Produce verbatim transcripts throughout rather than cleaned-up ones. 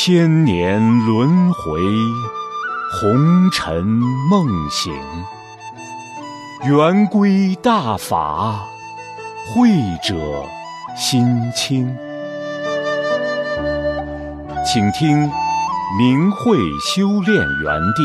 千年轮回，红尘梦醒。圆规大法，慧者心清。请听明慧修炼园地。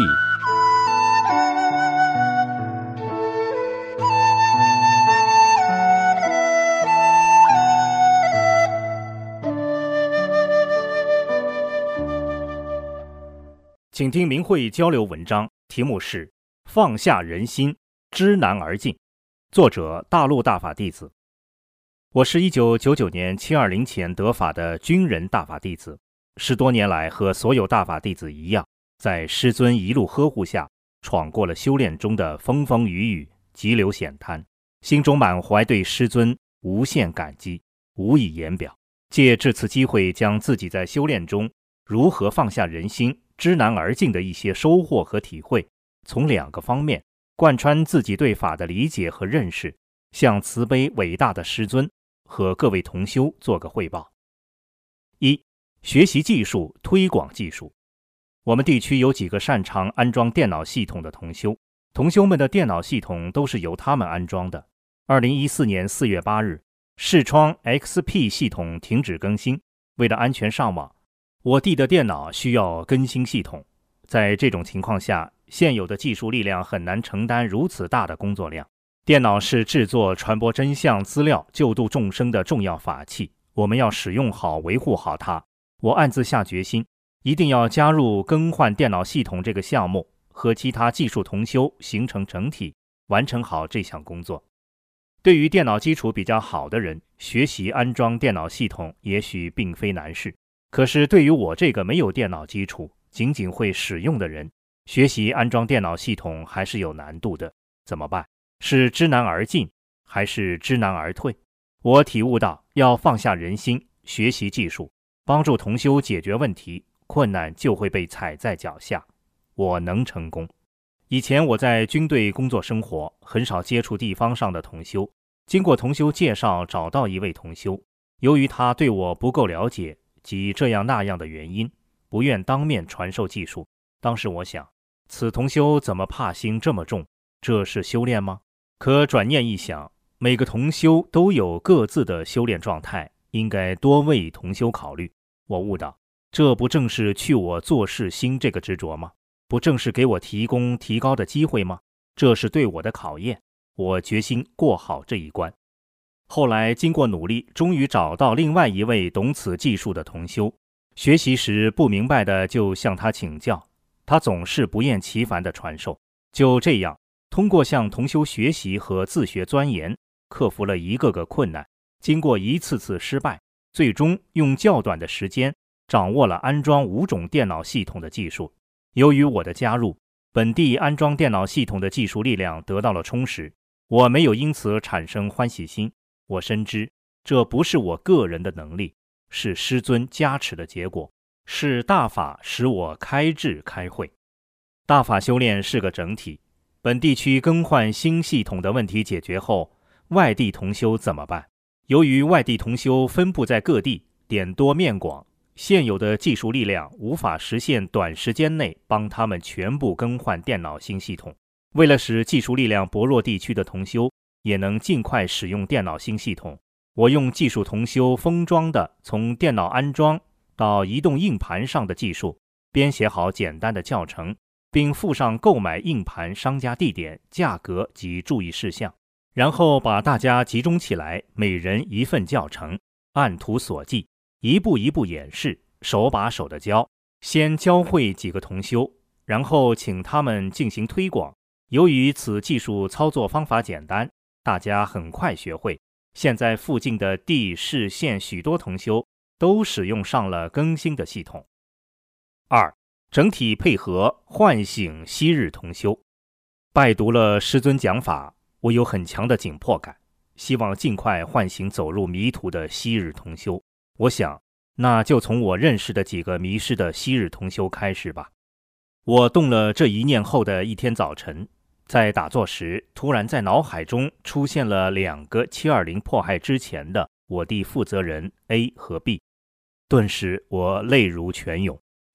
请听明慧交流文章，题目是放下人心，知难而进，作者大陆大法弟子。我是一九九九年七二零前得法的军人大法弟子，十多年来和所有大法弟子一样，在师尊一路呵护下，闯过了修炼中的风风雨雨、急流险滩，心中满怀对师尊无限感激，无以言表。借这次机会，将自己在修炼中如何放下人心、知难而进的一些收获和体会，从两个方面贯穿自己对法的理解和认识，向慈悲伟大的师尊和各位同修做个汇报。一、学习技术，推广技术。我们地区有几个擅长安装电脑系统的同修，同修们的电脑系统都是由他们安装的。二零一四年四月八日，视窗 X P 系统停止更新，为了安全上网，我弟的电脑需要更新系统。在这种情况下，现有的技术力量很难承担如此大的工作量。电脑是制作、传播真相资料、救度众生的重要法器，我们要使用好、维护好它。我暗自下决心，一定要加入更换电脑系统这个项目，和其他技术同修形成整体，完成好这项工作。对于电脑基础比较好的人，学习安装电脑系统也许并非难事。可是对于我这个没有电脑基础，仅仅会使用的人，学习安装电脑系统还是有难度的。怎么办？是知难而进，还是知难而退？我体悟到，要放下人心，学习技术，帮助同修解决问题，困难就会被踩在脚下。我能成功。以前我在军队工作生活，很少接触地方上的同修。经过同修介绍，找到一位同修，由于他对我不够了解及这样那样的原因，不愿当面传授技术。当时我想，此同修怎么怕心这么重？这是修炼吗？可转念一想，每个同修都有各自的修炼状态，应该多为同修考虑。我悟到，这不正是去我做事心这个执着吗？不正是给我提供提高的机会吗？这是对我的考验，我决心过好这一关。后来经过努力，终于找到另外一位懂此技术的同修。学习时不明白的就向他请教，他总是不厌其烦地传授。就这样，通过向同修学习和自学钻研，克服了一个个困难。经过一次次失败，最终用较短的时间掌握了安装五种电脑系统的技术。由于我的加入，本地安装电脑系统的技术力量得到了充实，我没有因此产生欢喜心。我深知，这不是我个人的能力，是师尊加持的结果，是大法使我开智开慧。大法修炼是个整体，本地区更换新系统的问题解决后，外地同修怎么办？由于外地同修分布在各地，点多面广，现有的技术力量无法实现短时间内帮他们全部更换电脑新系统。为了使技术力量薄弱地区的同修也能尽快使用电脑新系统，我用技术同修封装的从电脑安装到移动硬盘上的技术，编写好简单的教程，并附上购买硬盘商家地点、价格及注意事项，然后把大家集中起来，每人一份教程，按图索骥，一步一步演示，手把手的教。先教会几个同修，然后请他们进行推广。由于此技术操作方法简单，大家很快学会。现在附近的地市县许多同修都使用上了更新的系统。二、整体配合唤醒昔日同修。拜读了师尊讲法，我有很强的紧迫感，希望尽快唤醒走入迷途的昔日同修。我想，那就从我认识的几个迷失的昔日同修开始吧。我动了这一念后的一天早晨，在打坐时，突然在脑海中出现了两个七二零迫害之前的我地负责人 A 和 B， 顿时我泪如泉涌。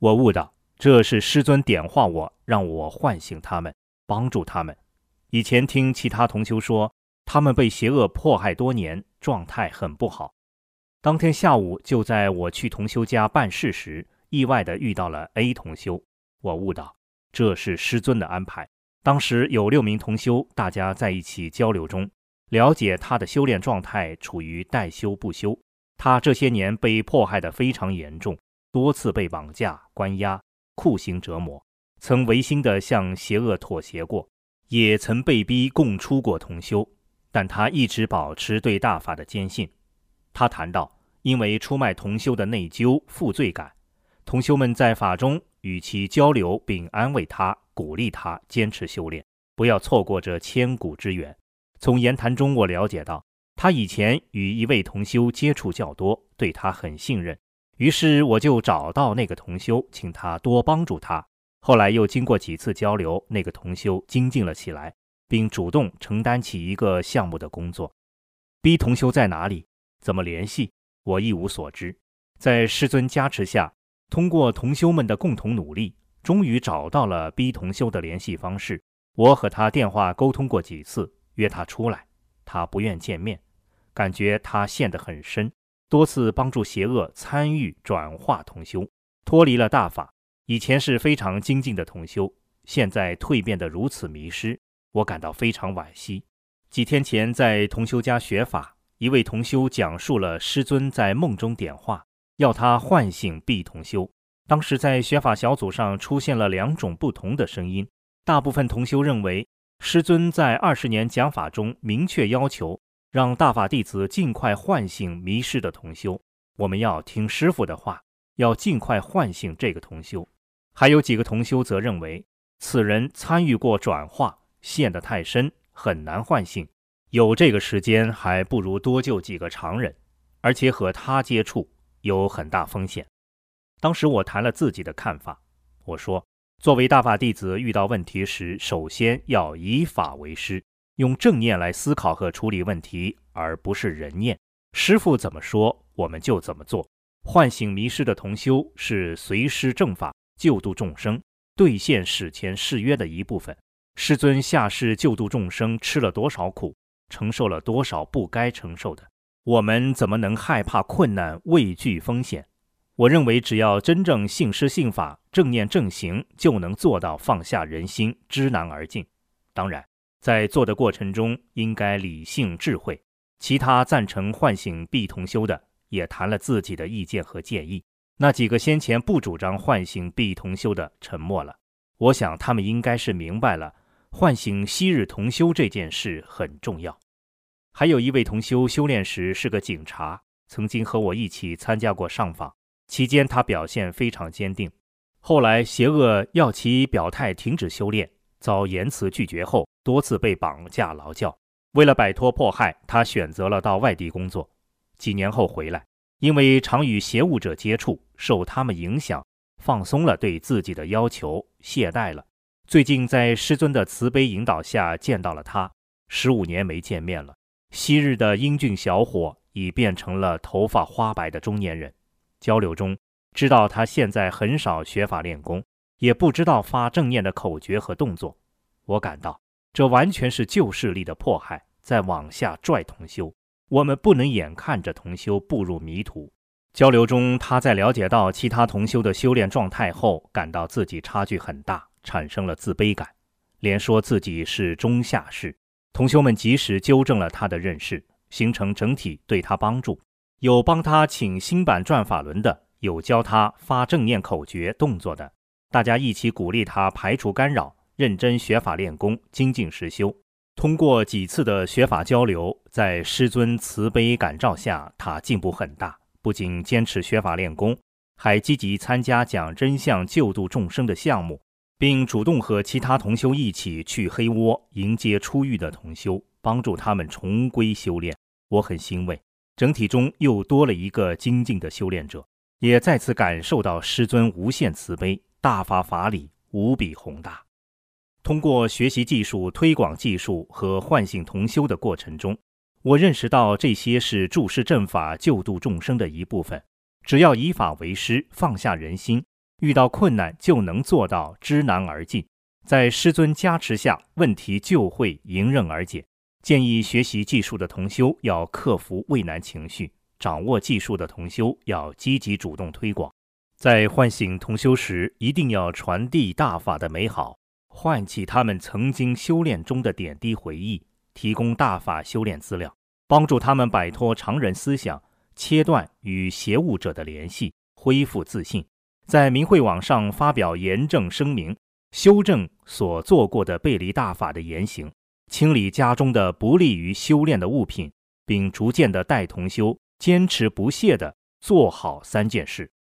我悟到，这是师尊点化我，让我唤醒他们，帮助他们。以前听其他同修说，他们被邪恶迫害多年，状态很不好。当天下午，就在我去同修家办事时，意外地遇到了 A 同修。我悟到，这是师尊的安排。当时有六名同修，大家在一起交流中，了解他的修炼状态处于待修不修。他这些年被迫害得非常严重，多次被绑架、关押、酷刑折磨，曾违心地向邪恶妥协过，也曾被逼供出过同修，但他一直保持对大法的坚信。他谈到，因为出卖同修的内疚、负罪感，同修们在法中与其交流并安慰他，鼓励他坚持修炼，不要错过这千古之缘。从言谈中我了解到，他以前与一位同修接触较多，对他很信任，于是我就找到那个同修，请他多帮助他。后来又经过几次交流，那个同修精进了起来，并主动承担起一个项目的工作。 B 同修在哪里？怎么联系？我一无所知。在师尊加持下，通过同修们的共同努力，终于找到了 B 同修的联系方式。我和他电话沟通过几次，约他出来，他不愿见面，感觉他陷得很深，多次帮助邪恶参与转化同修，脱离了大法。以前是非常精进的同修，现在蜕变得如此迷失，我感到非常惋惜。几天前在同修家学法，一位同修讲述了师尊在梦中点化，要他唤醒 B 同修。当时在学法小组上出现了两种不同的声音，大部分同修认为师尊在二十年讲法中明确要求让大法弟子尽快唤醒迷失的同修，我们要听师父的话，要尽快唤醒这个同修。还有几个同修则认为此人参与过转化，陷得太深，很难唤醒，有这个时间还不如多救几个常人，而且和他接触有很大风险。当时我谈了自己的看法，我说，作为大法弟子，遇到问题时首先要以法为师，用正念来思考和处理问题，而不是人念。师父怎么说我们就怎么做。唤醒迷失的同修是随师正法，救度众生，兑现史前誓约的一部分。师尊下世救度众生吃了多少苦，承受了多少不该承受的，我们怎么能害怕困难，畏惧风险？我认为只要真正信师信法，正念正行，就能做到放下人心，知难而进。当然，在做的过程中应该理性智慧。其他赞成唤醒 B 同修的也谈了自己的意见和建议，那几个先前不主张唤醒 B 同修的沉默了。我想他们应该是明白了唤醒昔日同修这件事很重要。还有一位同修修炼时是个警察，曾经和我一起参加过上访，期间他表现非常坚定。后来邪恶要其表态停止修炼，遭严词拒绝后，多次被绑架劳教。为了摆脱迫害，他选择了到外地工作。几年后回来，因为常与邪物者接触，受他们影响，放松了对自己的要求，懈怠了。最近在师尊的慈悲引导下见到了他，十五年没见面了。昔日的英俊小伙已变成了头发花白的中年人。交流中知道他现在很少学法练功，也不知道发正念的口诀和动作。我感到这完全是旧势力的迫害，在往下拽同修，我们不能眼看着同修步入迷途。交流中他在了解到其他同修的修炼状态后，感到自己差距很大，产生了自卑感，连说自己是中下士。同修们及时纠正了他的认识，形成整体对他帮助，有帮他请新版转法轮的，有教他发正念口诀动作的，大家一起鼓励他排除干扰，认真学法练功，精进实修。通过几次的学法交流，在师尊慈悲感召下，他进步很大，不仅坚持学法练功，还积极参加讲真相救度众生的项目，并主动和其他同修一起去黑窝迎接出狱的同修，帮助他们重归修炼。我很欣慰，整体中又多了一个精进的修炼者，也再次感受到师尊无限慈悲，大法法理无比宏大。通过学习技术、推广技术和唤醒同修的过程中，我认识到这些是注释正法救度众生的一部分。只要以法为师，放下人心， 遇到困难就能做到知难而进，在师尊加持下，问题就会迎刃而解。建议学习技术的同修要克服畏难情绪，掌握技术的同修要积极主动推广。在唤醒同修时，一定要传递大法的美好，唤起他们曾经修炼中的点滴回忆，提供大法修炼资料，帮助他们摆脱常人思想，切断与邪物者的联系，恢复自信。在明慧网上发表严正声明，修正所做过的背离大法的言行，清理家中的不利于修炼的物品，并逐渐地带同修坚持不懈地做好三件事。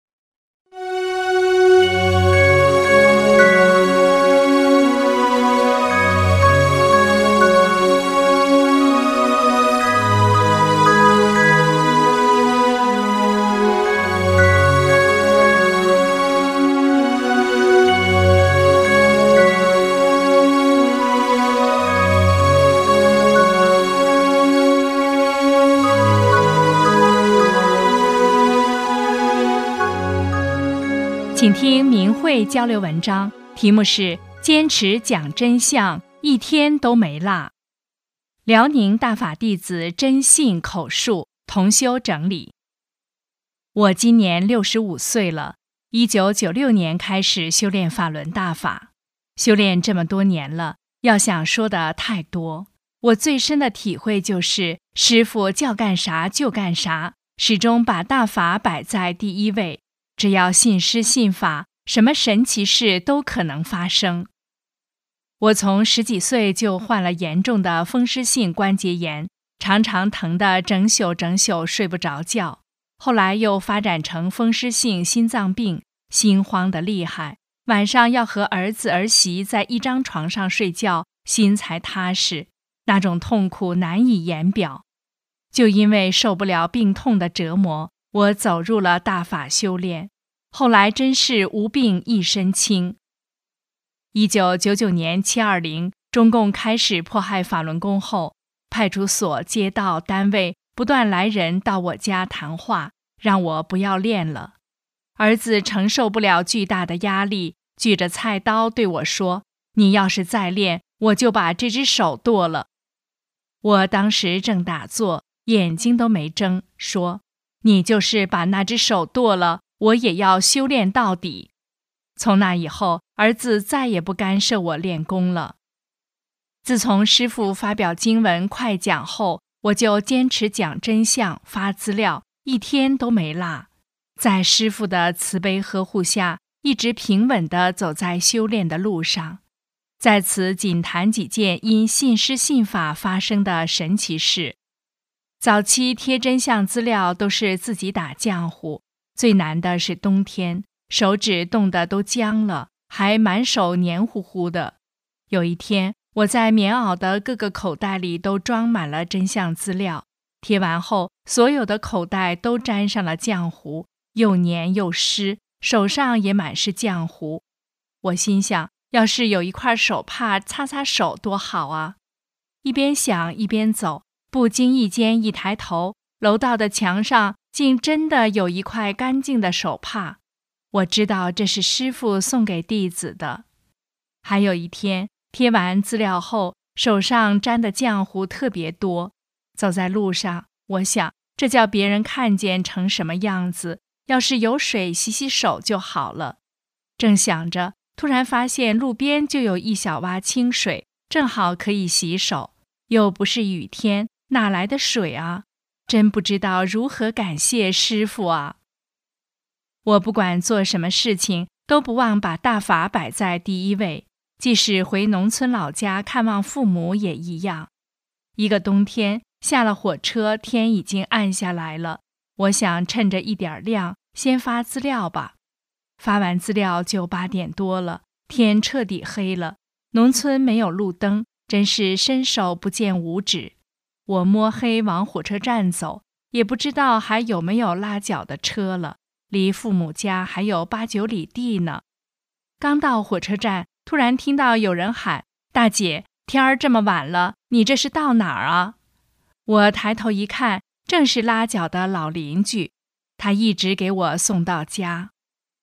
请听明慧交流文章，题目是坚持讲真相，一天都没落。辽宁大法弟子真信口述，同修整理。我今年六十五岁了，一九九六年开始修炼法轮大法，修炼这么多年了，要想说的太多。我最深的体会就是，师父叫干啥就干啥，始终把大法摆在第一位。只要信师信法，什么神奇事都可能发生。我从十几岁就患了严重的风湿性关节炎，常常疼得整宿整宿睡不着觉。后来又发展成风湿性心脏病，心慌得厉害，晚上要和儿子儿媳在一张床上睡觉，心才踏实，那种痛苦难以言表。就因为受不了病痛的折磨，我走入了大法修炼，后来真是无病一身轻。一九九九年七二零，中共开始迫害法轮功后，派出所、街道、单位不断来人到我家谈话，让我不要练了。儿子承受不了巨大的压力，举着菜刀对我说：“你要是再练，我就把这只手剁了。”我当时正打坐，眼睛都没睁，说：“你就是把那只手剁了，我也要修炼到底。”从那以后，儿子再也不干涉我练功了。自从师父发表经文快讲后，我就坚持讲真相，发资料，一天都没落。在师父的慈悲呵护下，一直平稳地走在修炼的路上。在此仅谈几件因信师信法发生的神奇事。早期贴真相资料都是自己打浆糊，最难的是冬天，手指冻得都僵了，还满手黏糊糊的。有一天，我在棉袄的各个口袋里都装满了真相资料，贴完后，所有的口袋都沾上了浆糊，又黏又湿，手上也满是浆糊。我心想，要是有一块手帕擦擦手多好啊！一边想一边走，不经意间一抬头，楼道的墙上竟真的有一块干净的手帕。我知道这是师父送给弟子的。还有一天，贴完资料后，手上沾的浆糊特别多。走在路上，我想，这叫别人看见成什么样子，要是有水洗洗手就好了。正想着，突然发现路边就有一小洼清水，正好可以洗手，又不是雨天，哪来的水啊？真不知道如何感谢师父啊！我不管做什么事情，都不忘把大法摆在第一位，即使回农村老家看望父母也一样。一个冬天，下了火车，天已经暗下来了，我想趁着一点亮，先发资料吧。发完资料就八点多了，天彻底黑了，农村没有路灯，真是伸手不见五指。我摸黑往火车站走，也不知道还有没有拉脚的车了，离父母家还有八九里地呢。刚到火车站，突然听到有人喊：“大姐，天儿这么晚了，你这是到哪儿啊？”我抬头一看，正是拉脚的老邻居，他一直给我送到家。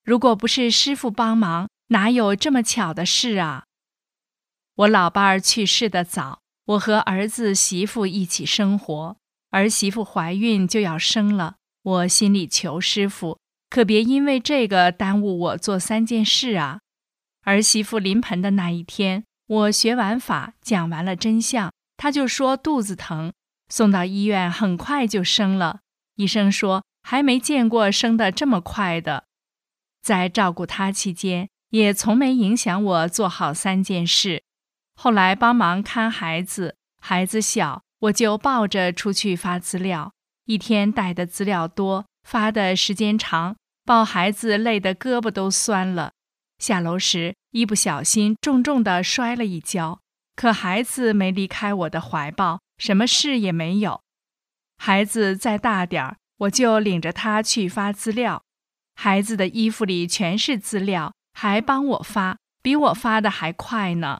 如果不是师父帮忙，哪有这么巧的事啊？我老伴儿去世的早，我和儿子媳妇一起生活，儿媳妇怀孕就要生了，我心里求师父，可别因为这个耽误我做三件事啊。儿媳妇临盆的那一天，我学完法，讲完了真相，她就说肚子疼，送到医院很快就生了。医生说还没见过生得这么快的。在照顾她期间，也从没影响我做好三件事。后来帮忙看孩子，孩子小，我就抱着出去发资料，一天带的资料多，发的时间长，抱孩子累得胳膊都酸了。下楼时一不小心重重地摔了一跤，可孩子没离开我的怀抱，什么事也没有。孩子再大点儿，我就领着他去发资料，孩子的衣服里全是资料，还帮我发，比我发的还快呢。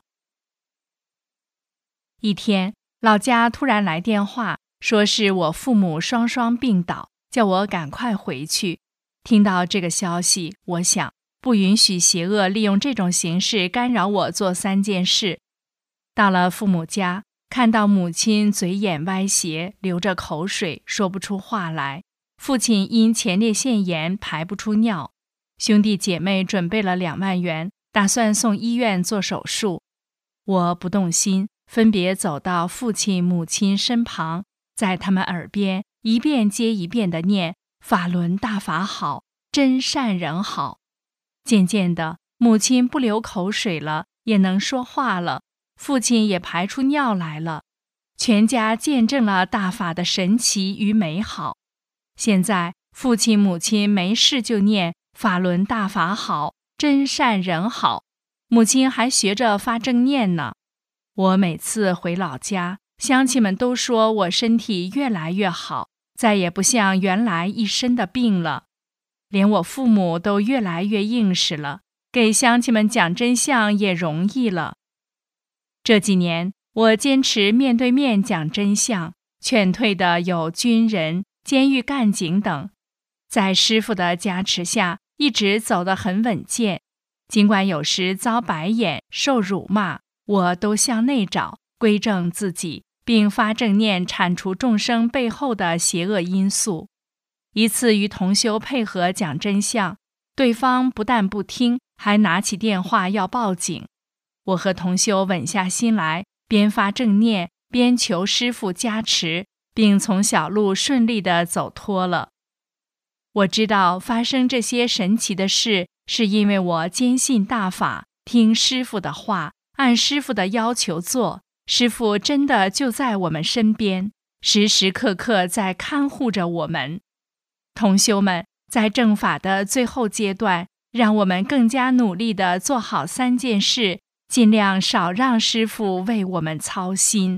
一天，老家突然来电话，说是我父母双双病倒，叫我赶快回去。听到这个消息，我想不允许邪恶利用这种形式干扰我做三件事。到了父母家，看到母亲嘴眼歪斜，流着口水，说不出话来；父亲因前列腺炎排不出尿。兄弟姐妹准备了两万元，打算送医院做手术。我不动心，分别走到父亲母亲身旁，在他们耳边一遍接一遍地念法轮大法好，真善人好。渐渐的，母亲不流口水了，也能说话了，父亲也排出尿来了，全家见证了大法的神奇与美好。现在父亲母亲没事就念法轮大法好，真善人好，母亲还学着发正念呢。我每次回老家，乡亲们都说我身体越来越好，再也不像原来一身的病了。连我父母都越来越硬实了，给乡亲们讲真相也容易了。这几年，我坚持面对面讲真相，劝退的有军人、监狱干警等。在师父的加持下，一直走得很稳健。尽管有时遭白眼、受辱骂，我都向内找，归正自己，并发正念铲除众生背后的邪恶因素。一次与同修配合讲真相，对方不但不听，还拿起电话要报警。我和同修稳下心来，边发正念，边求师父加持，并从小路顺利地走脱了。我知道发生这些神奇的事，是因为我坚信大法，听师父的话，按师父的要求做，师父真的就在我们身边，时时刻刻在看护着我们。同修们，在正法的最后阶段，让我们更加努力地做好三件事，尽量少让师父为我们操心。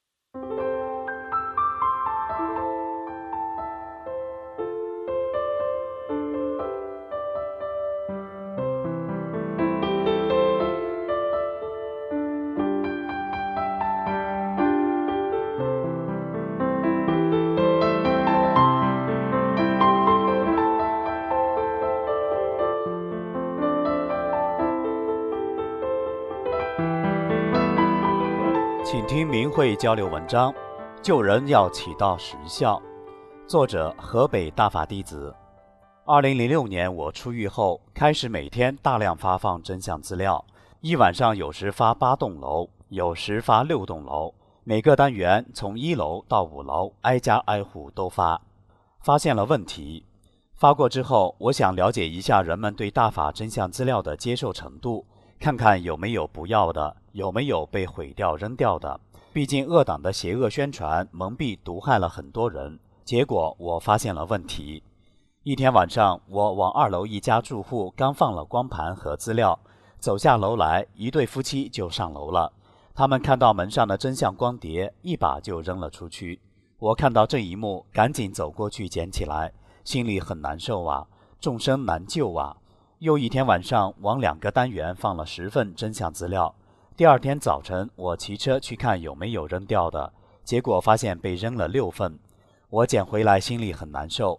请听明慧交流文章，救人要起到实效。作者河北大法弟子。二零零六年我出狱后，开始每天大量发放真相资料，一晚上有时发八栋楼，有时发六栋楼，每个单元从一楼到五楼，挨家挨户都发。发现了问题，发过之后，我想了解一下人们对大法真相资料的接受程度，看看有没有不要的，有没有被毁掉扔掉的。毕竟恶党的邪恶宣传蒙蔽毒害了很多人，结果我发现了问题。一天晚上，我往二楼一家住户刚放了光盘和资料，走下楼来，一对夫妻就上楼了。他们看到门上的真相光碟，一把就扔了出去。我看到这一幕，赶紧走过去捡起来，心里很难受啊，众生难救啊。又一天晚上，往两个单元放了十份真相资料。第二天早晨，我骑车去看有没有扔掉的，结果发现被扔了六份。我捡回来，心里很难受。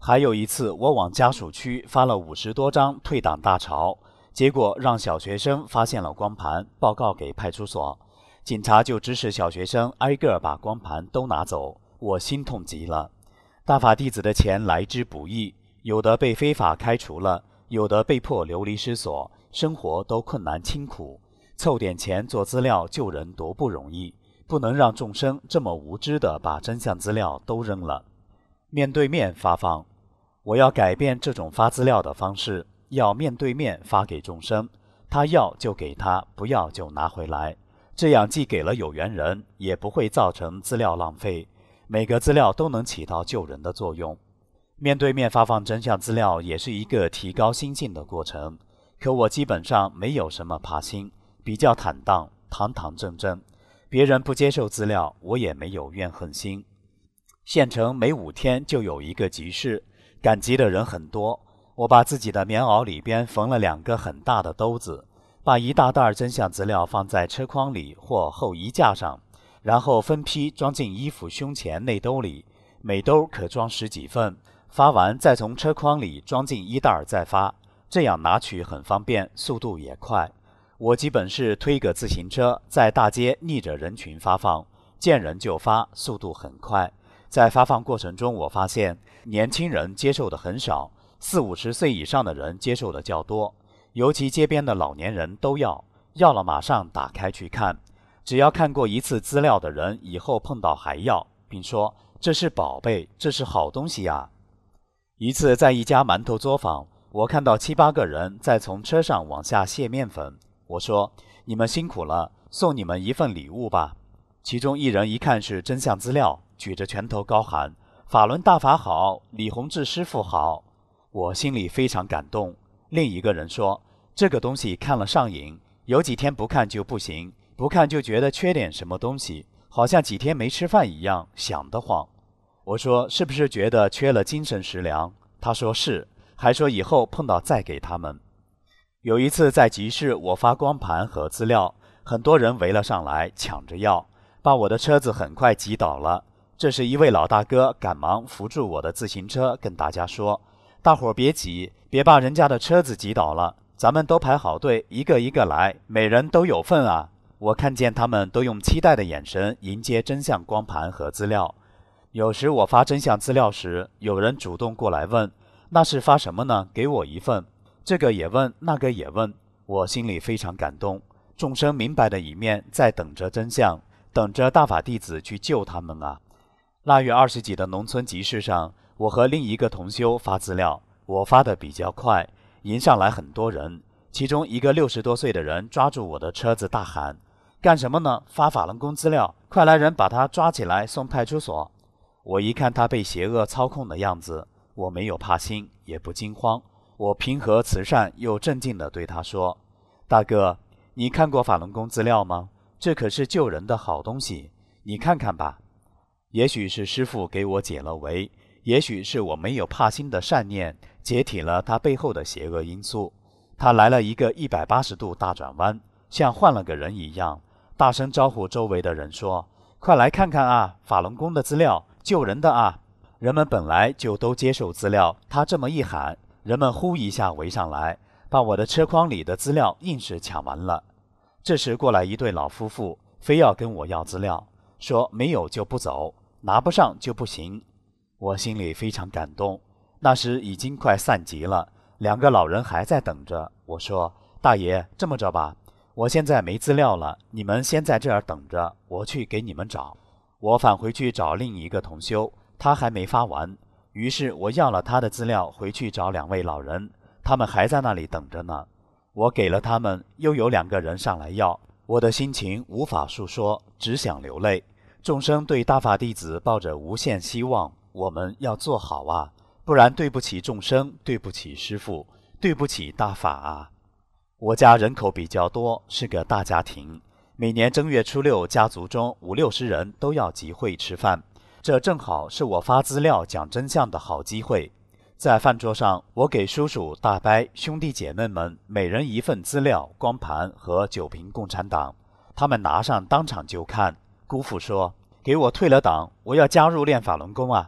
还有一次，我往家属区发了五十多张退党大潮，结果让小学生发现了光盘，报告给派出所，警察就指使小学生挨个把光盘都拿走，我心痛极了。大法弟子的钱来之不易，有的被非法开除了，有的被迫流离失所，生活都困难清苦，凑点钱做资料救人多不容易，不能让众生这么无知地把真相资料都扔了。面对面发放，我要改变这种发资料的方式，要面对面发给众生，他要就给他，不要就拿回来，这样既给了有缘人，也不会造成资料浪费，每个资料都能起到救人的作用。面对面发放真相资料也是一个提高心性的过程，可我基本上没有什么怕心，比较坦荡，堂堂正正，别人不接受资料，我也没有怨恨心。县城每五天就有一个集市，赶集的人很多，我把自己的棉袄里边缝了两个很大的兜子，把一大袋真相资料放在车筐里或后衣架上，然后分批装进衣服胸前内兜里，每兜可装十几份，发完再从车筐里装进衣袋再发，这样拿取很方便，速度也快。我基本是推个自行车，在大街逆着人群发放，见人就发，速度很快。在发放过程中，我发现年轻人接受的很少，四五十岁以上的人接受的较多，尤其街边的老年人都要，要了马上打开去看，只要看过一次资料的人，以后碰到还要，并说这是宝贝，这是好东西呀。一次在一家馒头作坊，我看到七八个人在从车上往下卸面粉，我说你们辛苦了，送你们一份礼物吧。其中一人一看是真相资料，举着拳头高喊法轮大法好，李洪志师傅好，我心里非常感动。另一个人说这个东西看了上瘾，有几天不看就不行，不看就觉得缺点什么东西，好像几天没吃饭一样，想得慌。我说是不是觉得缺了精神食粮？他说是，还说以后碰到再给他们。有一次在集市，我发光盘和资料，很多人围了上来抢着要，把我的车子很快挤倒了。这时一位老大哥赶忙扶住我的自行车，跟大家说大伙儿别挤，别把人家的车子挤倒了，咱们都排好队，一个一个来，每人都有份啊。我看见他们都用期待的眼神迎接真相光盘和资料。有时我发真相资料时，有人主动过来问那是发什么呢？给我一份。这个也问，那个也问，我心里非常感动。众生明白的一面，在等着真相，等着大法弟子去救他们啊。腊月二十几的农村集市上，我和另一个同修发资料，我发的比较快，迎上来很多人，其中一个六十多岁的人抓住我的车子大喊干什么呢？发法轮功资料，快来人把他抓起来送派出所。我一看他被邪恶操控的样子，我没有怕心，也不惊慌，我平和慈善又镇静地对他说大哥，你看过法轮功资料吗？这可是救人的好东西，你看看吧。也许是师父给我解了围，也许是我没有怕心的善念解体了他背后的邪恶因素，他来了一个一百八十度大转弯，像换了个人一样，大声招呼周围的人说快来看看啊，法轮功的资料，救人的啊。人们本来就都接受资料，他这么一喊，人们呼一下围上来，把我的车筐里的资料硬是抢完了。这时过来一对老夫妇，非要跟我要资料，说没有就不走，拿不上就不行。我心里非常感动。那时已经快散集了，两个老人还在等着。我说大爷，这么着吧，我现在没资料了，你们先在这儿等着，我去给你们找。我返回去找另一个同修，他还没发完，于是我要了他的资料回去找两位老人，他们还在那里等着呢。我给了他们，又有两个人上来要，我的心情无法述说，只想流泪。众生对大法弟子抱着无限希望，我们要做好啊，不然对不起众生，对不起师父，对不起大法啊。我家人口比较多，是个大家庭，每年正月初六，家族中五六十人都要集会吃饭，这正好是我发资料讲真相的好机会。在饭桌上，我给叔叔、大伯、兄弟姐妹们每人一份资料、光盘和九瓶共产党，他们拿上当场就看。姑父说给我退了党，我要加入练法轮功啊。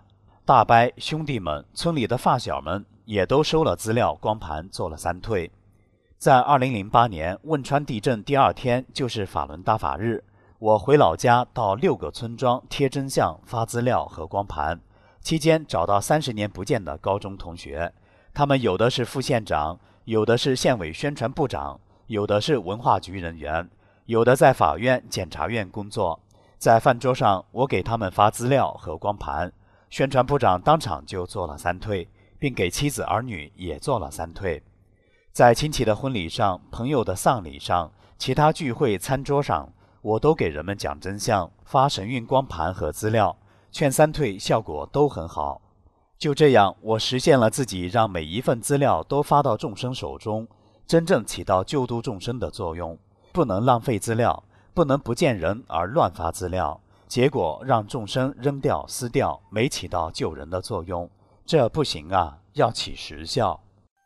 大伯、兄弟们、村里的发小们也都收了资料光盘做了三退。在二零零八年汶川地震第二天，就是法轮大法日，我回老家到六个村庄贴真相、发资料和光盘，期间找到三十年不见的高中同学，他们有的是副县长，有的是县委宣传部长，有的是文化局人员，有的在法院、检察院工作。在饭桌上，我给他们发资料和光盘，宣传部长当场就做了三退，并给妻子儿女也做了三退。在亲戚的婚礼上、朋友的丧礼上、其他聚会餐桌上，我都给人们讲真相，发神韵光盘和资料，劝三退效果都很好。就这样，我实现了自己让每一份资料都发到众生手中，真正起到救度众生的作用。不能浪费资料，不能不见人而乱发资料，结果让众生扔掉撕掉，没起到救人的作用，这不行啊，要起实效。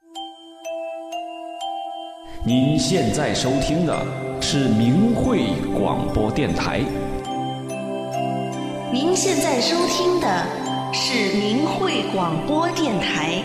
您现在收听的是明慧广播电台。 您现在收听的是明慧广播电台。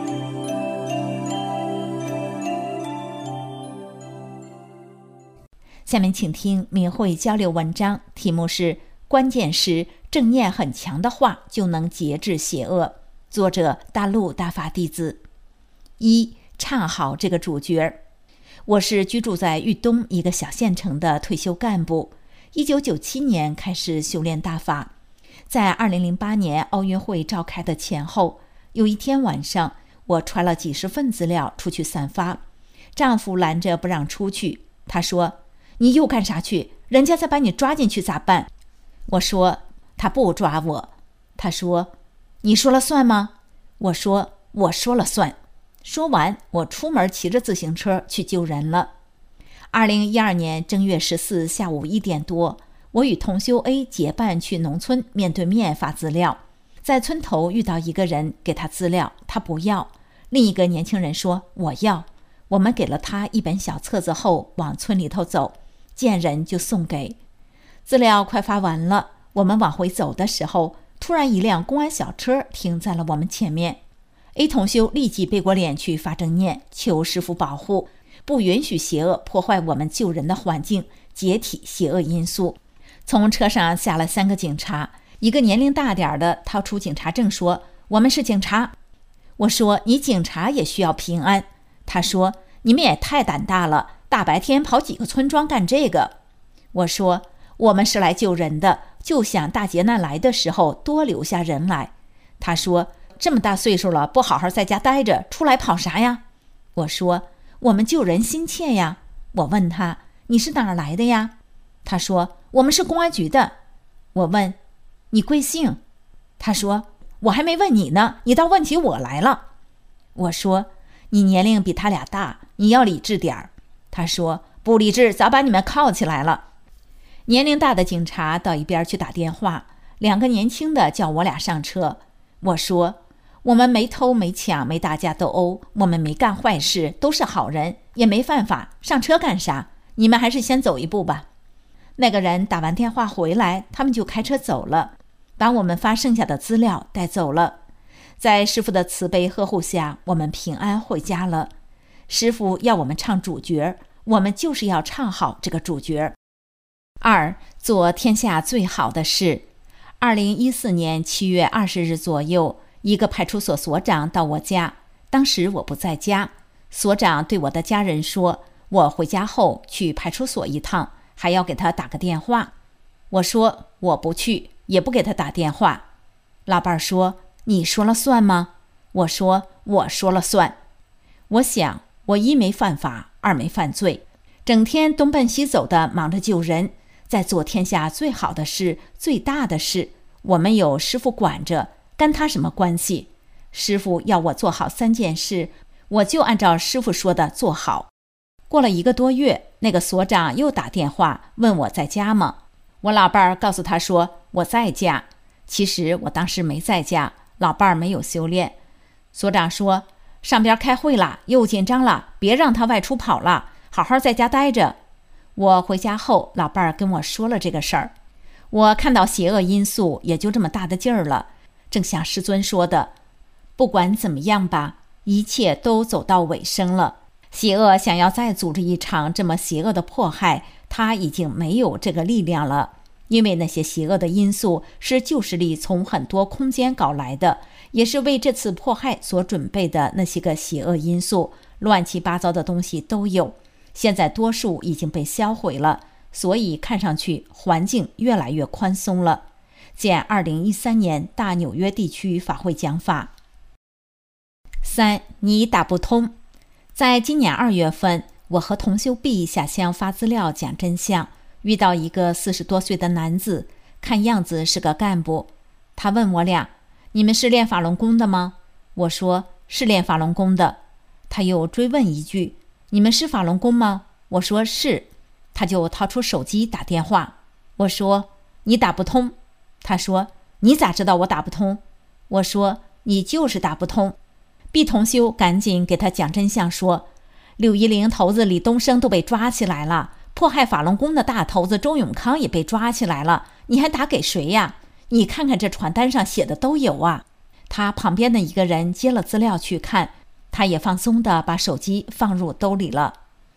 下面请听明慧交流文章，题目是关键是正念很强的话就能节制邪恶，作者大陆大法弟子。一、唱好这个主角。我是居住在豫东一个小县城的退休干部，一九九七年开始修炼大法。在二零零八年奥运会召开的前后，有一天晚上，我传了几十份资料出去散发，丈夫拦着不让出去，他说：“你又干啥去？人家再把你抓进去咋办？”我说：“他不抓我。”他说：“你说了算吗？”我说：“我说了算。”说完，我出门骑着自行车去救人了。二零一二年正月十四下午一点多，我与同修 A 结伴去农村面对面发资料，在村头遇到一个人，给他资料，他不要。另一个年轻人说我要，我们给了他一本小册子后，往村里头走，见人就送给。资料快发完了，我们往回走的时候，突然一辆公安小车停在了我们前面。A 同修立即背过脸去发正念，求师父保护，不允许邪恶破坏我们救人的环境，解体邪恶因素。从车上下来三个警察，一个年龄大点的掏出警察证说：“我们是警察。”我说：“你警察也需要平安。”他说：“你们也太胆大了，大白天跑几个村庄干这个。”我说：“我们是来救人的，就想大劫难来的时候多留下人来。”他说：“这么大岁数了，不好好在家待着，出来跑啥呀？”我说：“我们救人心切呀。”我问他：“你是哪儿来的呀？”他说：“我们是公安局的。”我问：“你贵姓？”他说：“我还没问你呢，你倒问起我来了。”我说：“你年龄比他俩大，你要理智点儿。”他说：“不理智，早把你们铐起来了。”年龄大的警察到一边去打电话，两个年轻的叫我俩上车。我说：“我们没偷没抢没打架斗殴，我们没干坏事，都是好人，也没犯法，上车干啥？你们还是先走一步吧。”那个人打完电话回来，他们就开车走了，把我们发剩下的资料带走了。在师父的慈悲呵护下，我们平安回家了。师父要我们唱主角，我们就是要唱好这个主角。二、做天下最好的事。二零一四年七月二十日左右，一个派出所所长到我家，当时我不在家。所长对我的家人说，我回家后去派出所一趟，还要给他打个电话。我说我不去，也不给他打电话。老伴儿说：“你说了算吗？”我说：“我说了算。”我想，我一没犯法，二没犯罪，整天东奔西走的忙着救人，在做天下最好的事，最大的事。我们有师父管着，干他什么关系？师父要我做好三件事，我就按照师父说的做好。过了一个多月，那个所长又打电话问我在家吗？我老伴儿告诉他说我在家。其实我当时没在家，老伴儿没有修炼。所长说上边开会了，又紧张了，别让他外出跑了，好好在家待着。我回家后，老伴儿跟我说了这个事儿。我看到邪恶因素也就这么大的劲儿了， 正像师尊说的，不管怎么样吧，一切都走到尾声了。邪恶想要再组织一场这么邪恶的迫害，他已经没有这个力量了。因为那些邪恶的因素是旧势力从很多空间搞来的，也是为这次迫害所准备的那些个邪恶因素，乱七八糟的东西都有。现在多数已经被销毁了，所以看上去环境越来越宽松了。见二零一三年大纽约地区法会讲法。三，你打不通。在今年二月份，我和同修 B 下乡发资料讲真相，遇到一个四十多岁的男子，看样子是个干部。他问我俩：“你们是练法轮功的吗？”我说：“是练法轮功的。”他又追问一句：“你们是法轮功吗？”我说：“是。”他就掏出手机打电话。我说：“你打不通。”他说：“你咋知道我打不通？”我说：“你就是打不通。” B 同修赶紧给他讲真相，说六一零头子李东升都被抓起来了，迫害法轮功的大头子周永康也被抓起来了，你还打给谁呀？你看看这传单上写的都有啊。他旁边的一个人接了资料去看，他也放松地把手机放入兜里了。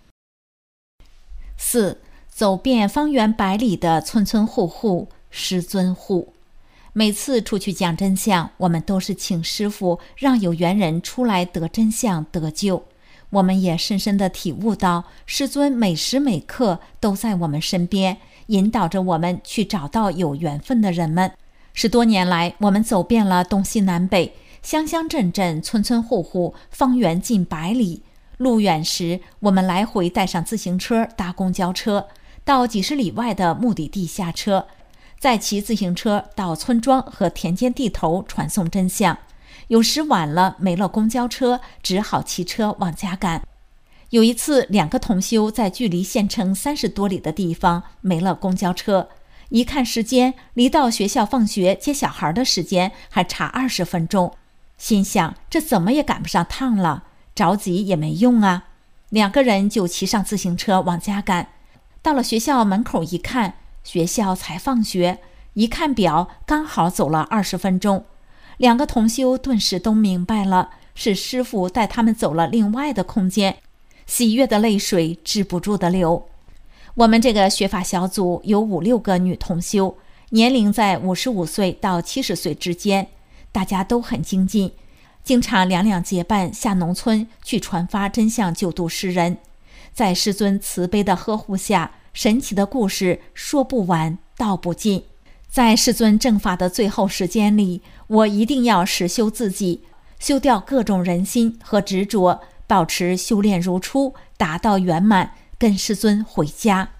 四，走遍方圆百里的村村户户，师尊护。每次出去讲真相，我们都是请师父让有缘人出来得真相得救。我们也深深地体悟到，师尊每时每刻都在我们身边，引导着我们去找到有缘分的人们。十多年来，我们走遍了东西南北，乡乡镇镇，村村户户，方圆近百里。路远时，我们来回带上自行车、搭公交车，到几十里外的目的地下车，再骑自行车到村庄和田间地头传送真相。有时晚了，没了公交车，只好骑车往家赶。有一次，两个同修在距离县城三十多里的地方没了公交车，一看时间，离到学校放学接小孩的时间还差二十分钟，心想这怎么也赶不上趟了，着急也没用啊。两个人就骑上自行车往家赶。到了学校门口一看，学校才放学，一看表，刚好走了二十分钟。两个同修顿时都明白了，是师父带他们走了另外的空间，喜悦的泪水止不住的流。我们这个学法小组有五六个女同修，年龄在五十五岁到七十岁之间，大家都很精进，经常两两结伴下农村去传发真相救度世人。在师尊慈悲的呵护下，神奇的故事说不完道不尽。在师尊正法的最后时间里，我一定要实修自己，修掉各种人心和执着，保持修炼如初，达到圆满，跟师尊回家。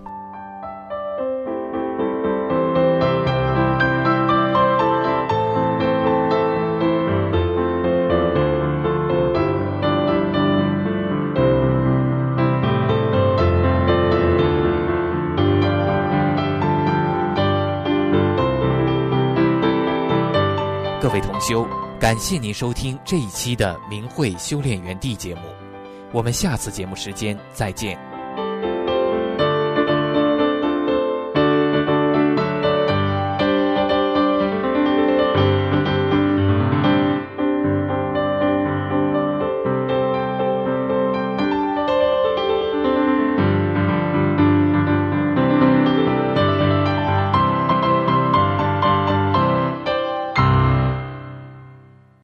各位同修，感谢您收听这一期的明慧修炼园地节目，我们下次节目时间再见。